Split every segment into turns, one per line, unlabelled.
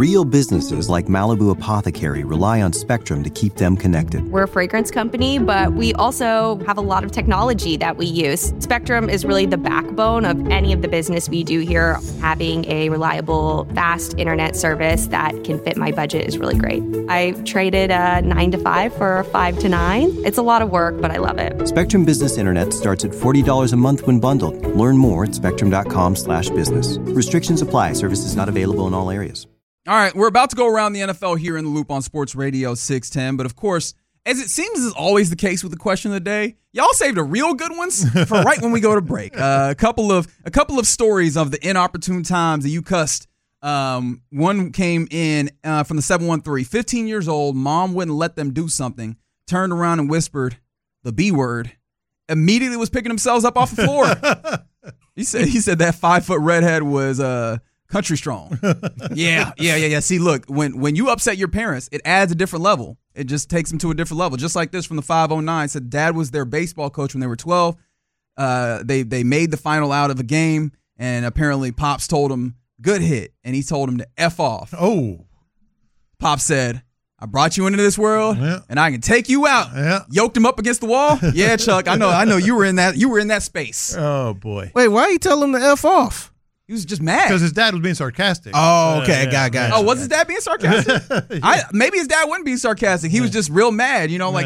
Real businesses like Malibu Apothecary rely on Spectrum to keep them connected.
We're a fragrance company, but we also have a lot of technology that we use. Spectrum is really the backbone of any of the business we do here. Having a reliable, fast internet service that can fit my budget is really great. I traded a 9 to 5 for a 5 to 9. It's a lot of work, but I love it.
Spectrum Business Internet starts at $40 a month when bundled. Learn more at spectrum.com/business. Restrictions apply. Services not available in all areas.
All right, we're about to go around the NFL here in the Loop on Sports Radio 610, but of course, as it seems is always the case with the question of the day, y'all saved the real good ones for right when we go to break. A couple of stories of the inopportune times that you cussed. One came in from the 713. 15 years old, mom wouldn't let them do something, turned around and whispered the B word, immediately was picking themselves up off the floor. He said that 5-foot redhead was country strong. Yeah. See, look, when you upset your parents, it adds a different level. It just takes them to a different level. Just like this from the 509 said dad was their baseball coach when they were 12. They made the final out of a game, and apparently Pops told him, good hit, and he told him to F off.
Oh.
Pops said, I brought you into this world, and I can take you out.
Yeah.
Yoked him up against the wall. Yeah, Chuck, I know you were in that space.
Oh, boy.
Wait, why you tell him to F off?
He was just mad.
Because his dad was being sarcastic.
Oh, okay. Got
Oh, was his dad being sarcastic? Maybe his dad wasn't being sarcastic. He was just real mad,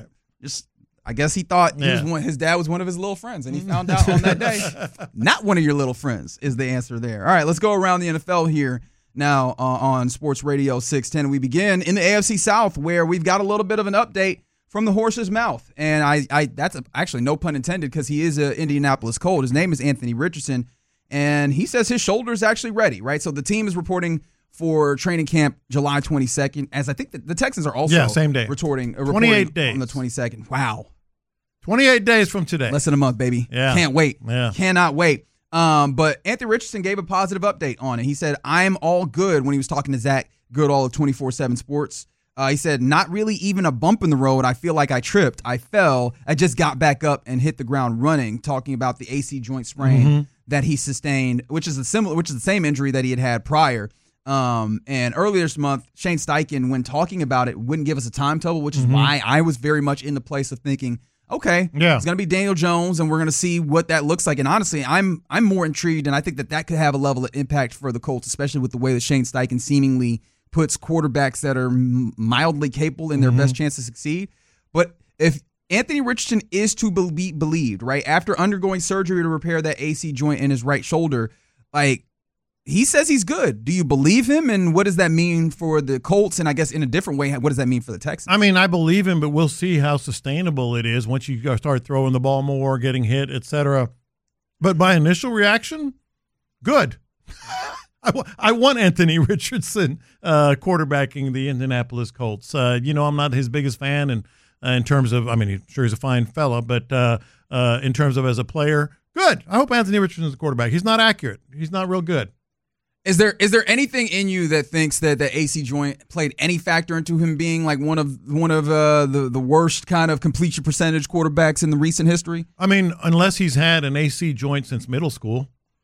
I guess he thought his dad was one of his little friends, and he found out on that day, not one of your little friends is the answer there. All right, let's go around the NFL here now on Sports Radio 610. We begin in the AFC South, where we've got a little bit of an update from the horse's mouth, and I that's actually no pun intended because he is an Indianapolis Colt. His name is Anthony Richardson, and he says his shoulder is actually ready, right? So the team is reporting for training camp July 22nd, as I think the Texans are also
same day.
reporting
28 days.
on the 22nd. Wow.
28 days from today.
Less than a month, baby.
Yeah.
Can't wait.
Yeah.
Cannot wait. But Anthony Richardson gave a positive update on it. He said, I'm all good when he was talking to Zach Goodall of 24/7 Sports. He said, not really even a bump in the road. I feel like I tripped. I fell. I just got back up and hit the ground running, talking about the AC joint sprain that he sustained, which is the same injury that he had prior. And earlier this month, Shane Steichen, when talking about it, wouldn't give us a timetable, which is why I was very much in the place of thinking, okay, it's going to be Daniel Jones, and we're going to see what that looks like. And honestly, I'm more intrigued, and I think that could have a level of impact for the Colts, especially with the way that Shane Steichen seemingly puts quarterbacks that are mildly capable in their best chance to succeed. But if Anthony Richardson is to be believed, right, after undergoing surgery to repair that AC joint in his right shoulder, like, he says he's good. Do you believe him? And what does that mean for the Colts? And I guess in a different way, what does that mean for the Texans?
I mean, I believe him, but we'll see how sustainable it is once you start throwing the ball more, getting hit, etc. But my initial reaction, good. I want Anthony Richardson quarterbacking the Indianapolis Colts. I'm not his biggest fan, and in terms of, sure he's a fine fella, but in terms of as a player, good. I hope Anthony Richardson's the quarterback. He's not accurate. He's not real good.
Is there anything in you that thinks that the AC joint played any factor into him being like one of the worst kind of completion percentage quarterbacks in the recent history?
I mean, unless he's had an AC joint since middle school.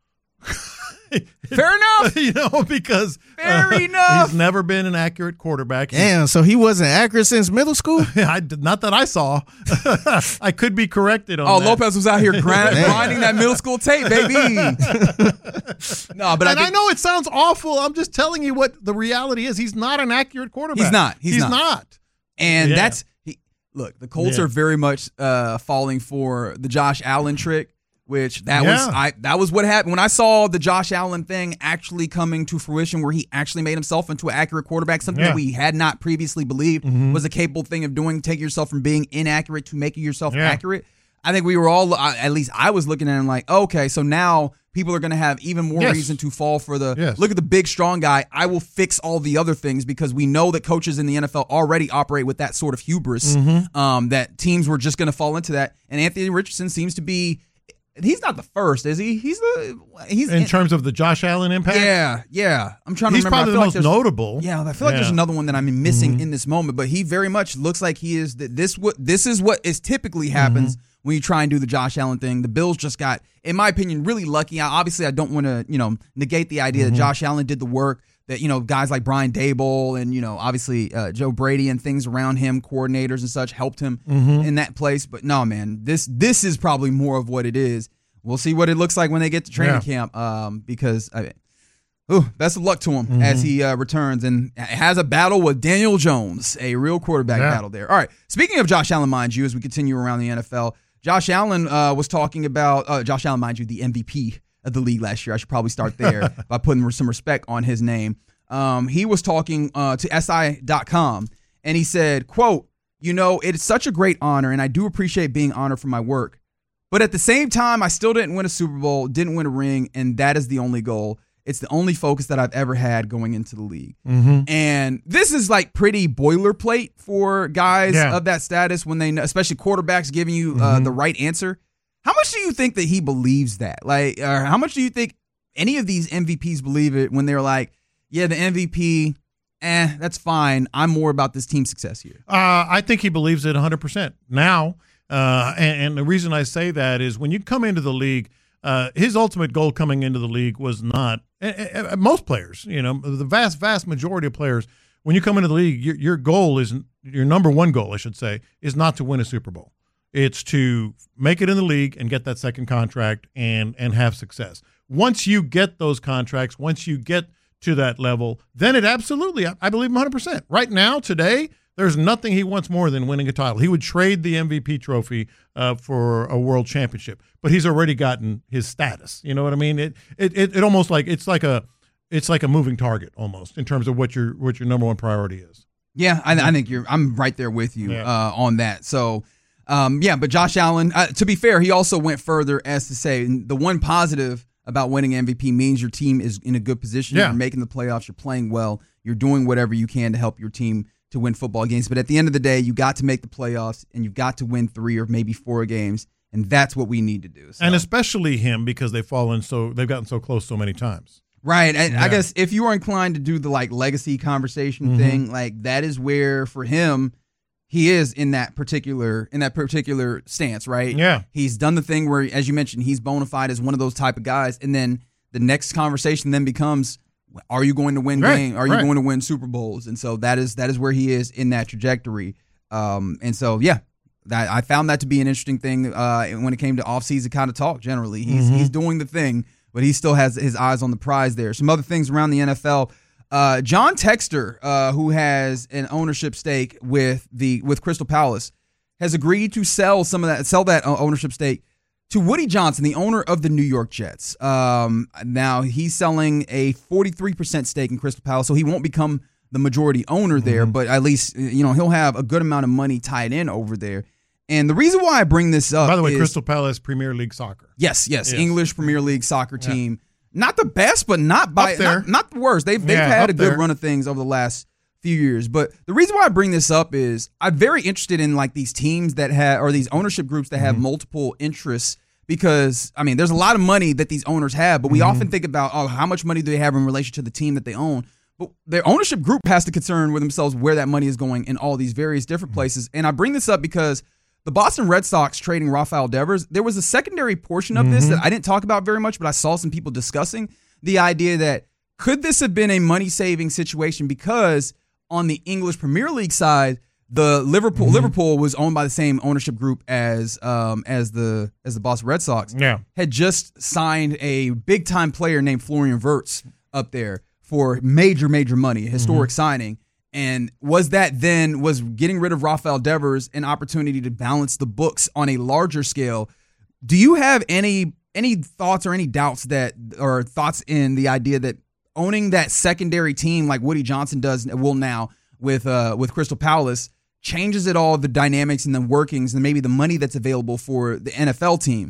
Fair enough.
Because
fair enough.
He's never been an accurate quarterback.
Damn, so he wasn't accurate since middle school?
Not that I saw. I could be corrected on that.
Lopez was out here grinding that middle school tape, baby. No, but
I know it sounds awful. I'm just telling you what the reality is. He's not an accurate quarterback.
He's not. And look, the Colts are very much falling for the Josh Allen trick. Which that was what happened when I saw the Josh Allen thing actually coming to fruition, where he actually made himself into an accurate quarterback, something that we had not previously believed was a capable thing of doing, taking yourself from being inaccurate to making yourself accurate. I think we were all, at least I was looking at him like, okay, so now people are going to have even more reason to fall for look at the big, strong guy. I will fix all the other things, because we know that coaches in the NFL already operate with that sort of hubris, that teams were just going to fall into that. And Anthony Richardson seems to be. He's not the first, is he? He's in terms
of the Josh Allen impact.
Yeah. I'm trying to remember.
He's probably the most notable.
Yeah, I feel like there's another one that I'm missing in this moment, but he very much looks like he is. This is what is typically happens when you try and do the Josh Allen thing. The Bills just got, in my opinion, really lucky. Obviously, I don't want to negate the idea that Josh Allen did the work. that, guys like Brian Daboll and, obviously Joe Brady and things around him, coordinators and such, helped him in that place. But no, man, this is probably more of what it is. We'll see what it looks like when they get to training camp, because best of luck to him as he returns and has a battle with Daniel Jones, a real quarterback battle there. All right, speaking of Josh Allen, mind you, as we continue around the NFL, Josh Allen was talking about Josh Allen, mind you, the MVP of the league last year. I should probably start there by putting some respect on his name. He was talking to SI.com, and he said, quote, it's such a great honor, and I do appreciate being honored for my work. But at the same time, I still didn't win a Super Bowl, didn't win a ring, and that is the only goal. It's the only focus that I've ever had going into the league. And this is like pretty boilerplate for guys of that status when they know, especially quarterbacks giving you the right answer. How much do you think that he believes that? Like, or how much do you think any of these MVPs believe it when they're like, yeah, the MVP, that's fine. I'm more about this team success here.
I think he believes it 100% now. And the reason I say that is when you come into the league, his ultimate goal coming into the league was not most players, the vast majority of players, when you come into the league, your goal is your number one goal, I should say, is not to win a Super Bowl. It's to make it in the league and get that second contract and have success. Once you get those contracts, once you get to that level, then it absolutely, I believe him 100%. Right now, today, there's nothing he wants more than winning a title. He would trade the MVP trophy for a world championship, but he's already gotten his status. You know what I mean? It almost like it's like a moving target almost in terms of what your number one priority is.
Yeah, I think I'm right there with you on that. So, but Josh Allen, to be fair, he also went further as to say the one positive about winning MVP means your team is in a good position. You're making the playoffs. You're playing well. You're doing whatever you can to help your team to win football games. But at the end of the day, you got to make the playoffs, and you've got to win 3 or maybe 4 games, and that's what we need to do. So.
And especially him because they've gotten so close so many times.
Right. And I guess if you are inclined to do the legacy conversation thing, that is where for him he is in that particular stance, right?
Yeah.
He's done the thing where, as you mentioned, he's bona fide as one of those type of guys, and then the next conversation then becomes, are you going to win games? Are you going to win Super Bowls? And so that is where he is in that trajectory. And so, I found that to be an interesting thing when it came to offseason kind of talk generally. He's doing the thing, but he still has his eyes on the prize there. Some other things around the NFL. John Textor, who has an ownership stake with Crystal Palace, has agreed to sell that ownership stake to Woody Johnson, the owner of the New York Jets. Now he's selling a 43% stake in Crystal Palace, so he won't become the majority owner there, but at least he'll have a good amount of money tied in over there. And the reason why I bring this up,
by the way, Crystal Palace Premier League soccer.
Yes, English Premier League soccer team. Not the best, but not the worst. They've had a good run of things over the last few years. But the reason why I bring this up is I'm very interested in these teams that have, or these ownership groups that have multiple interests, because there's a lot of money that these owners have, but we often think about how much money do they have in relation to the team that they own. But their ownership group has to concern with themselves where that money is going in all these various different places. And I bring this up because the Boston Red Sox trading Rafael Devers, there was a secondary portion of this that I didn't talk about very much, but I saw some people discussing the idea that could this have been a money-saving situation because on the English Premier League side, the Liverpool was owned by the same ownership group as the Boston Red Sox.
Yeah.
Had just signed a big-time player named Florian Wirtz up there for major money, a historic signing. And was getting rid of Rafael Devers an opportunity to balance the books on a larger scale? Do you have any thoughts or any doubts or thoughts in the idea that owning that secondary team like Woody Johnson will now with Crystal Palace changes it all, the dynamics and the workings and maybe the money that's available for the NFL team?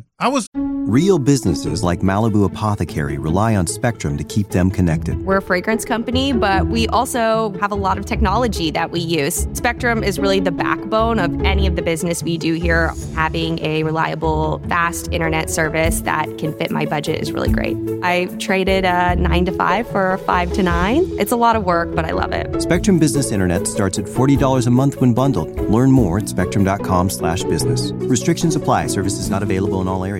Real businesses like Malibu Apothecary rely on Spectrum to keep them connected.
We're a fragrance company, but we also have a lot of technology that we use. Spectrum is really the backbone of any of the business we do here. Having a reliable, fast internet service that can fit my budget is really great. I traded a 9 to 5 for a 5 to 9. It's a lot of work, but I love it.
Spectrum Business Internet starts at $40 a month when bundled. Learn more at spectrum.com/business. Restrictions apply. Services not available in all areas.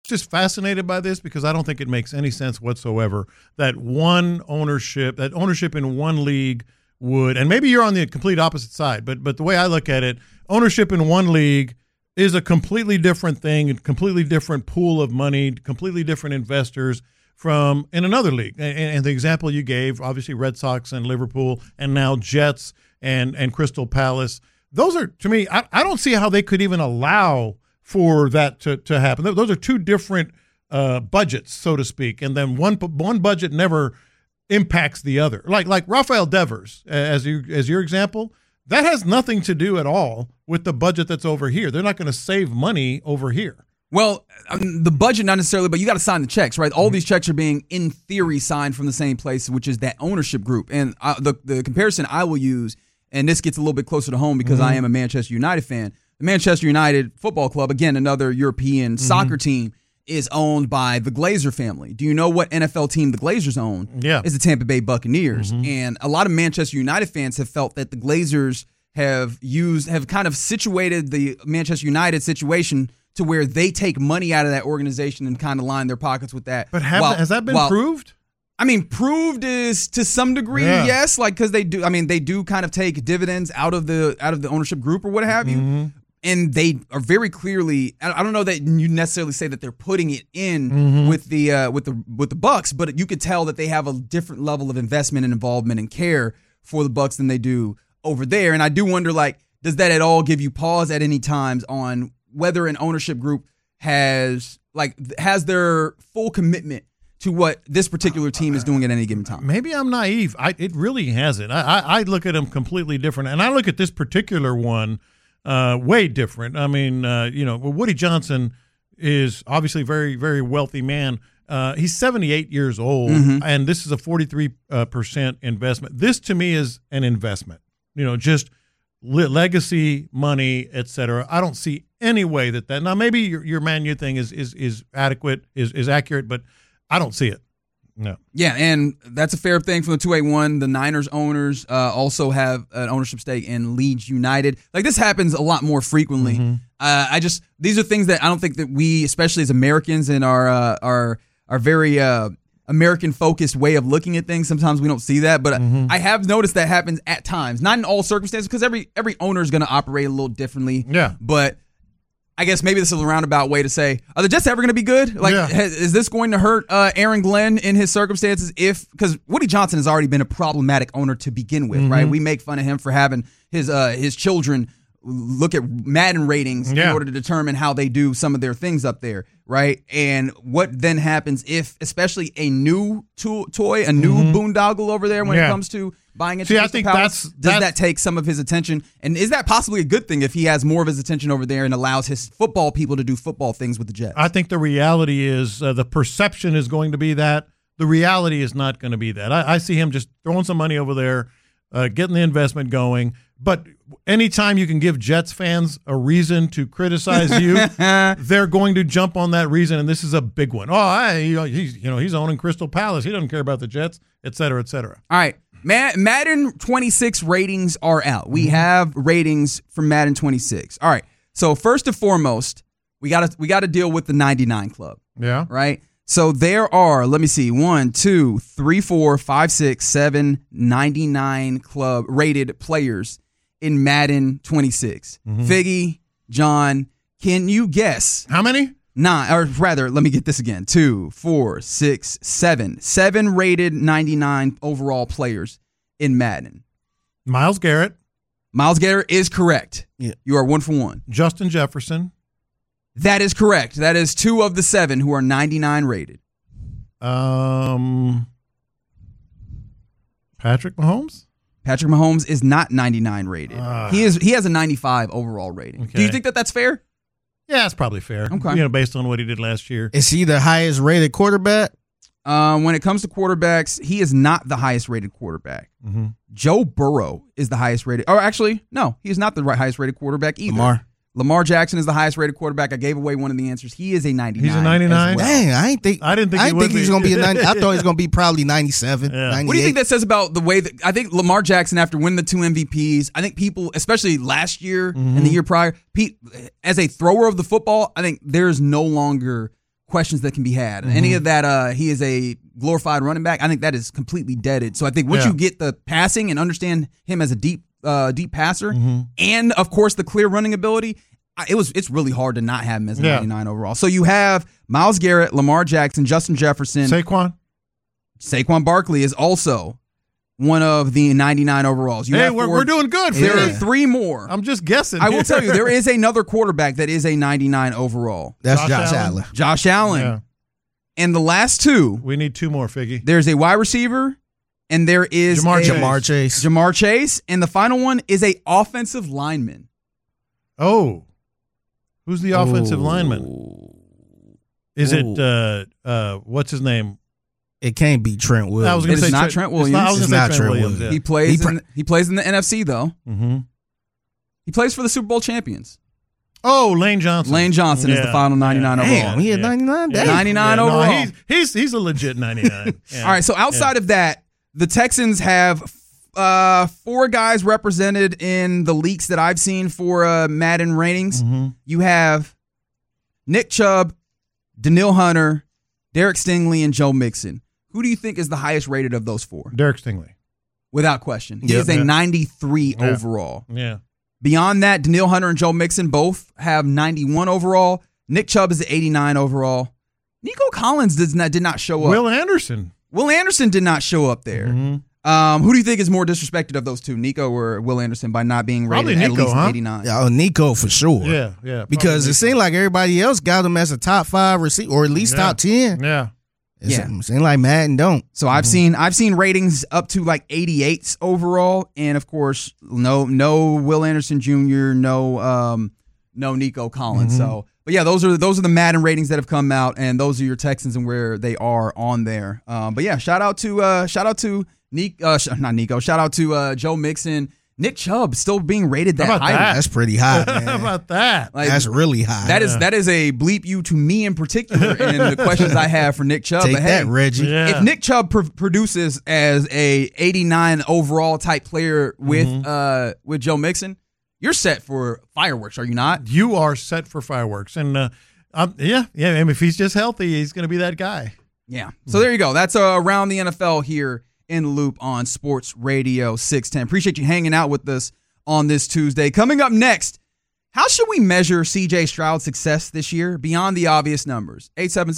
just fascinated by this because I don't think it makes any sense whatsoever that ownership in one league would, and maybe you're on the complete opposite side, but the way I look at it, ownership in one league is a completely different thing, a completely different pool of money, completely different investors from in another league. And the example you gave, obviously Red Sox and Liverpool, and now Jets and Crystal Palace. Those are, to me, I don't see how they could even allow for that to happen. Those are two different budgets, so to speak, and then one budget never impacts the other. Like Rafael Devers, as your example, that has nothing to do at all with the budget that's over here. They're not going to save money over here.
Well, the budget not necessarily, but you got to sign the checks, right? All these checks are being, in theory, signed from the same place, which is that ownership group. And the comparison I will use, and this gets a little bit closer to home because I am a Manchester United fan. The Manchester United Football Club, again, another European soccer team, is owned by the Glazer family. Do you know what NFL team the Glazers own?
Yeah.
It's the Tampa Bay Buccaneers. And a lot of Manchester United fans have felt that the Glazers have kind of situated the Manchester United situation to where they take money out of that organization and kind of line their pockets with that.
But has that been proved?
I mean, proved is to some degree, yes, like because they do kind of take dividends out of the ownership group or what have you. And they are very clearly, I don't know that you necessarily say that they're putting it in with the Bucks, but you could tell that they have a different level of investment and involvement and care for the Bucks than they do over there. And I do wonder, like, does that at all give you pause at any times on whether an ownership group has their full commitment to what this particular team is doing at any given time?
Maybe I'm naive. It really hasn't. I look at them completely different, and I look at this particular one way different. I mean, Woody Johnson is obviously a very, very wealthy man. He's 78 years old, and this is a 43% investment. This, to me, is an investment. Just legacy money, et cetera. I don't see any way that now maybe your Man U thing is adequate, is accurate, but I don't see it. No. Yeah,
and that's a fair thing from the 281. The Niners owners also have an ownership stake in Leeds United. Like, this happens a lot more frequently. These are things that I don't think that we, especially as Americans in our very American-focused way of looking at things, sometimes we don't see that. But I have noticed that happens at times. Not in all circumstances, because every owner is going to operate a little differently.
Yeah.
But I guess maybe this is a roundabout way to say, are the Jets ever going to be good? Is this going to hurt Aaron Glenn in his circumstances? Because Woody Johnson has already been a problematic owner to begin with, right? We make fun of him for having his children look at Madden ratings in order to determine how they do some of their things up there, right? And what then happens if, especially a new toy, a new boondoggle over there when it comes to buying into Crystal Palace, does that take some of his attention? And is that possibly a good thing if he has more of his attention over there and allows his football people to do football things with the Jets?
I think the reality is the perception is going to be that. The reality is not going to be that. I see him just throwing some money over there, getting the investment going. But anytime you can give Jets fans a reason to criticize you, they're going to jump on that reason, and this is a big one. He's owning Crystal Palace. He doesn't care about the Jets, et cetera, et cetera.
All right. Madden 26 ratings are out. We have ratings for Madden 26. All right. So first and foremost, we got to deal with the 99 club.
Yeah.
Right? So there are, let me see, 1, 2, 3, 4, 5, 6, 7, 99 club rated players in Madden 26. Figgy, John, can you guess?
How many?
9, or rather, let me get this again. 2, 4, 6, 7. 7 rated 99 overall players in Madden.
Myles Garrett.
Myles Garrett is correct.
Yeah.
You are 1 for 1.
Justin Jefferson.
That is correct. That is 2 of the 7 who are 99 rated.
Patrick Mahomes?
Patrick Mahomes is not 99 rated. He has a 95 overall rating.
Okay.
Do you think that that's fair?
Yeah, that's probably fair.
Okay.
Based on what he did last year.
Is he the highest rated quarterback?
When it comes to quarterbacks, he is not the highest rated quarterback. Joe Burrow is the highest rated. Or actually, no, he is not the highest rated quarterback either. Lamar Jackson is the highest rated quarterback. I gave away one of the answers. He is a 99.
He's a 99?
Well.
Dang, I didn't think he was going to be a 90. I thought he was going to be probably 97, 98.
What do you think that says about the way that I think Lamar Jackson, after winning the 2 MVPs, I think people, especially last year and the year prior, as a thrower of the football, I think there's no longer questions that can be had. Any of that, he is a glorified running back, I think that is completely deaded. So I think once you get the passing and understand him as a deep passer, and of course the clear running ability, it's really hard to not have him as a 99 overall. So you have Myles Garrett, Lamar Jackson, Justin Jefferson. Saquon Barkley is also one of the 99 overalls.
We're doing good.
There are 3 more.
I'm just guessing.
I will tell you, there is another quarterback that is a 99 overall.
That's Josh Allen.
Josh Allen.
Yeah.
And the last 2.
We need 2 more, Figgy.
There's a wide receiver, and there is
Jamar Chase.
Jamar Chase. And the final one is a offensive lineman.
Oh. Who's the offensive lineman? Is it, what's his name?
It can't be Trent Williams.
I was going to say not Trent Williams.
It's not Trent Williams.
Yeah. He plays in the NFC, though.
Mm-hmm.
He plays for the Super Bowl champions.
Oh, Lane Johnson.
Lane Johnson is the final 99 overall.
Damn, he had 99?
99 overall.
No, he's a legit 99.
All right, so outside of that, the Texans have 4 guys represented in the leaks that I've seen for Madden ratings. You have Nick Chubb, Danielle Hunter, Derek Stingley, and Joe Mixon. Who do you think is the highest rated of those 4?
Derek Stingley.
Without question. He is a 93 overall.
Yeah.
Beyond that, Danielle Hunter and Joe Mixon both have 91 overall. Nick Chubb is 89 overall. Nico Collins did not show up.
Will Anderson
did not show up there. Who do you think is more disrespected of those 2, Nico or Will Anderson, by not being rated
Nico,
at least 89?
Oh, Nico for sure.
Yeah.
Because it seemed like everybody else got him as a top 5 receiver, or at least top 10.
Yeah.
It seemed like Madden don't.
So I've seen ratings up to like 88s overall, and of course, no Will Anderson Jr., no Nico Collins. So, but yeah, those are the Madden ratings that have come out, and those are your Texans and where they are on there. But yeah, shout out to Joe Mixon. Nick Chubb still being rated that high.
That's pretty high, man.
How about that?
Like,
that's really high.
That is a bleep you to me in particular, and the questions I have for Nick Chubb.
Take that, Reggie.
Yeah.
If Nick Chubb produces as a 89 overall type player with Joe Mixon, you're set for fireworks, are you not?
You are set for fireworks, and if he's just healthy, he's going to be that guy.
Yeah. So there you go. That's around the NFL here in the Loop on Sports Radio 610. Appreciate you hanging out with us on this Tuesday. Coming up next, how should we measure CJ Stroud's success this year beyond the obvious numbers?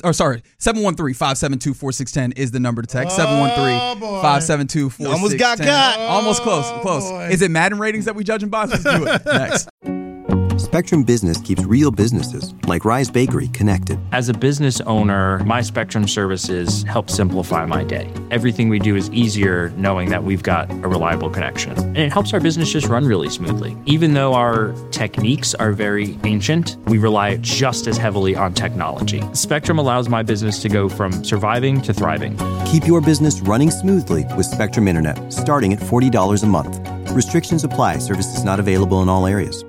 713-572-4610 is the number to text. 713-572-4610.
Almost got.
Almost close.
Boy.
Is it Madden ratings that we judging by? Let's do it. Next.
Spectrum Business keeps real businesses, like Rise Bakery, connected.
As a business owner, my Spectrum services help simplify my day. Everything we do is easier knowing that we've got a reliable connection. And it helps our business just run really smoothly. Even though our techniques are very ancient, we rely just as heavily on technology. Spectrum allows my business to go from surviving to thriving.
Keep your business running smoothly with Spectrum Internet, starting at $40 a month. Restrictions apply. Services not available in all areas.